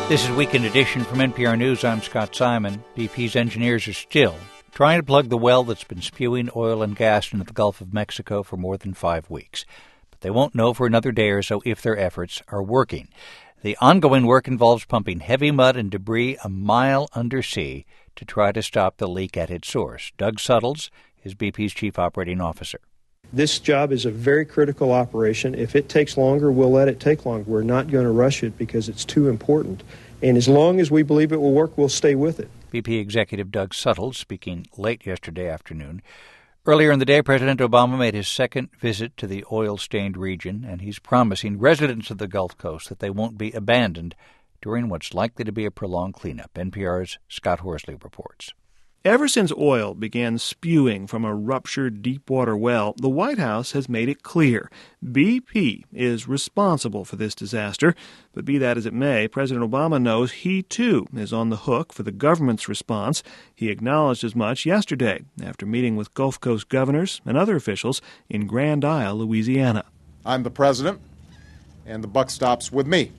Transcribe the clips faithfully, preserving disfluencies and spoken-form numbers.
This is Weekend Edition from N P R News. I'm Scott Simon. B P's engineers are still trying to plug the well that's been spewing oil and gas into the Gulf of Mexico for more than five weeks. But they won't know for another day or so if their efforts are working. The ongoing work involves pumping heavy mud and debris a mile undersea to try to stop the leak at its source. Doug Suttles is B P's chief operating officer. This job is a very critical operation. If it takes longer, we'll let it take longer. We're not going to rush it because it's too important. And as long as we believe it will work, we'll stay with it. B P Executive Doug Suttles speaking late yesterday afternoon. Earlier in the day, President Obama made his second visit to the oil-stained region, and he's promising residents of the Gulf Coast that they won't be abandoned during what's likely to be a prolonged cleanup. N P R's Scott Horsley reports. Ever since oil began spewing from a ruptured deepwater well, the White House has made it clear B P is responsible for this disaster. But be that as it may, President Obama knows he, too, is on the hook for the government's response. He acknowledged as much yesterday after meeting with Gulf Coast governors and other officials in Grand Isle, Louisiana. I'm the president, and the buck stops with me.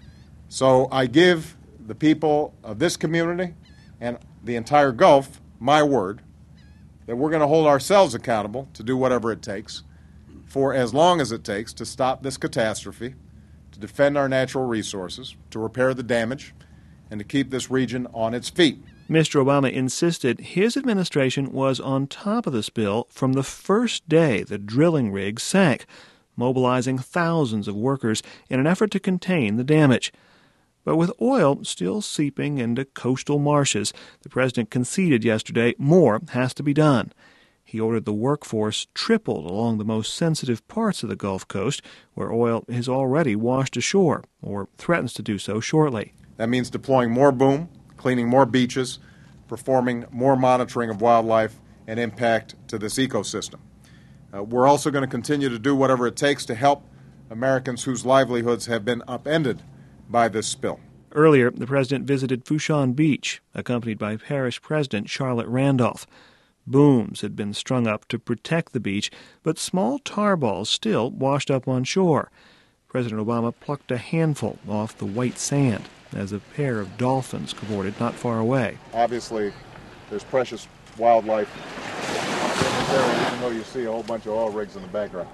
So I give the people of this community and the entire Gulf my word that we're going to hold ourselves accountable to do whatever it takes for as long as it takes to stop this catastrophe, to defend our natural resources, to repair the damage, and to keep this region on its feet. Mister Obama insisted his administration was on top of the spill from the first day the drilling rig sank, mobilizing thousands of workers in an effort to contain the damage. But with oil still seeping into coastal marshes, the president conceded yesterday more has to be done. He ordered the workforce tripled along the most sensitive parts of the Gulf Coast, where oil has already washed ashore, or threatens to do so shortly. That means deploying more boom, cleaning more beaches, performing more monitoring of wildlife and impact to this ecosystem. Uh, we're also going to continue to do whatever it takes to help Americans whose livelihoods have been upended by this spill. Earlier, the president visited Fourchon Beach, accompanied by Parish President Charlotte Randolph. Booms had been strung up to protect the beach, but small tar balls still washed up on shore. President Obama plucked a handful off the white sand as a pair of dolphins cavorted not far away. Obviously, there's precious wildlife there, even though you see a whole bunch of oil rigs in the background.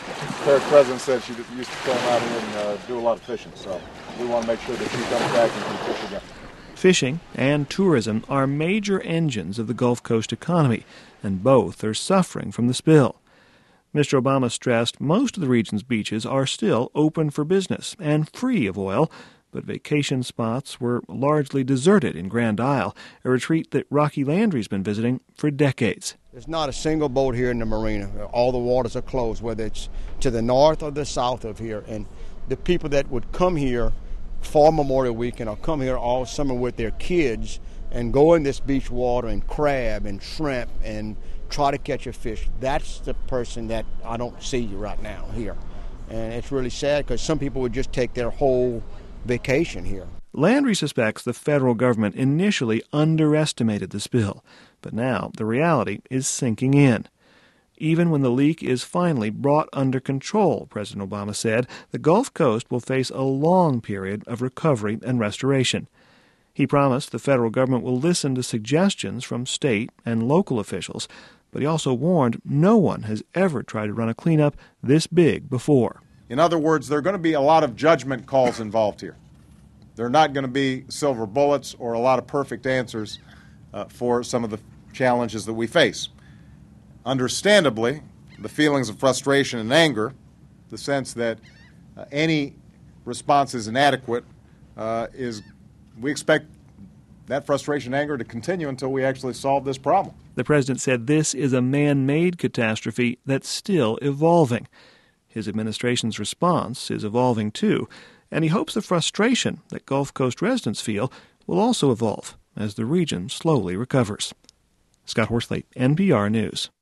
The president said she used to come out here and uh, do a lot of fishing, so we want to make sure that she comes back and can fish again. Fishing and tourism are major engines of the Gulf Coast economy, and both are suffering from the spill. Mister Obama stressed most of the region's beaches are still open for business and free of oil, but vacation spots were largely deserted in Grand Isle, a retreat that Rocky Landry's been visiting for decades. There's not a single boat here in the marina. All the waters are closed, whether it's to the north or the south of here. And the people that would come here for Memorial Weekend or come here all summer with their kids and go in this beach water and crab and shrimp and try to catch a fish, that's the person that I don't see right now here. And it's really sad because some people would just take their whole vacation here. Landry suspects the federal government initially underestimated the spill, but now the reality is sinking in. Even when the leak is finally brought under control, President Obama said, the Gulf Coast will face a long period of recovery and restoration. He promised the federal government will listen to suggestions from state and local officials, but he also warned no one has ever tried to run a cleanup this big before. In other words, there are going to be a lot of judgment calls involved here. There are not going to be silver bullets or a lot of perfect answers uh, for some of the challenges that we face. Understandably, the feelings of frustration and anger, the sense that uh, any response is inadequate, uh, is we expect that frustration and anger to continue until we actually solve this problem. The president said this is a man-made catastrophe that's still evolving. His administration's response is evolving too, and he hopes the frustration that Gulf Coast residents feel will also evolve as the region slowly recovers. Scott Horsley, N P R News.